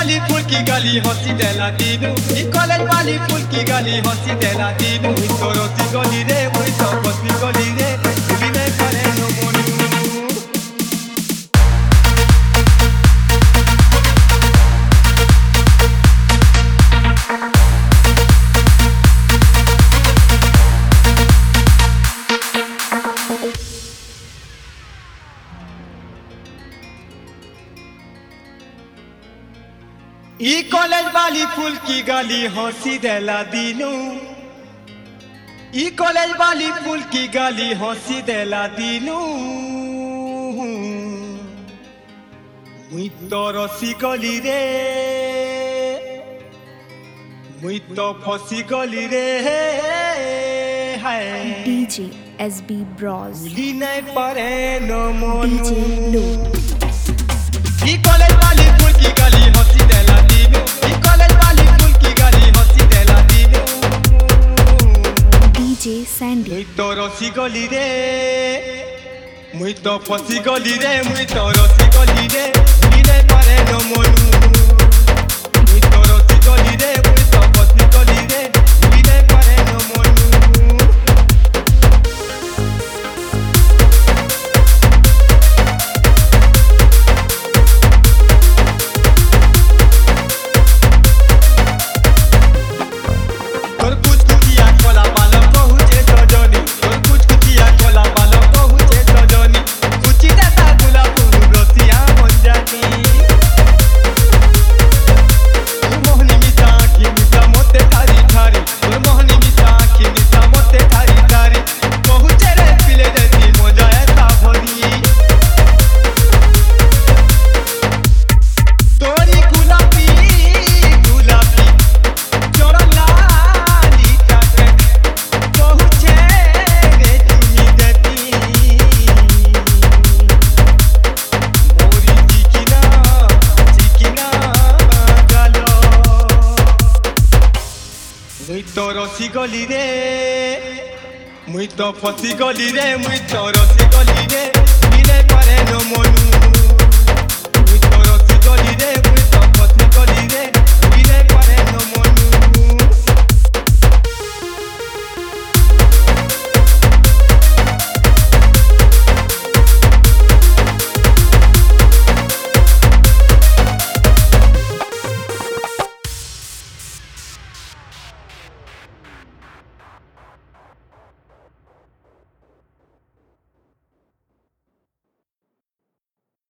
वाली फूल की गली हंसी देला दीनू ई कॉलेज वाली फूल की गली हंसी देला दीनू तो रोसी गली रे मुई तो बसी गली रे बिना करे नो मोनू ई कॉलेज वाली फूल की गली हंसी देला दीनू ई कॉलेज वाली फूल की गली हंसी देला दीनू मुई तो रसी गली रे मुई तो फसी गली रे हाय DJ SB Bros भूली नहीं पारे नो मोनू DJ Low ई कॉलेज वाली फूल की गली हंसी देला दीनू ई कॉलेज वाली फूल की गली हंसी देला दीनू DJ Sandy मुई तो रसी गली रे मुई तो फसी गली रे मुई तो रसी गली रे बिना पारे नो मोनू मुई तो रसी गली रे मुई तो फसी गली रे बिना पारे नो मोनू तोर कुछ किया कोला बालो पहुंचे सजनी तोर कुछ किया कोला बालो पहुंचे सजनी कुछ देता गुलाब फूल रसिया बन जानी मोहनी मिसा की मिसा मोते थारी थारी तोर मोहनी मिसा की मिसा मोते थारी थारी पहुंचे रे पिले देती मजा ऐसा भरी तोरी गुलाबी गुलाबी चोरा लाली टाके पहुंचे रे चुनी देती मोरी चिकिना गालो मुई तो रसी गली रे मुई तो फसी गली रे मुई तो रसी गली रे बिना पारे नो मोनू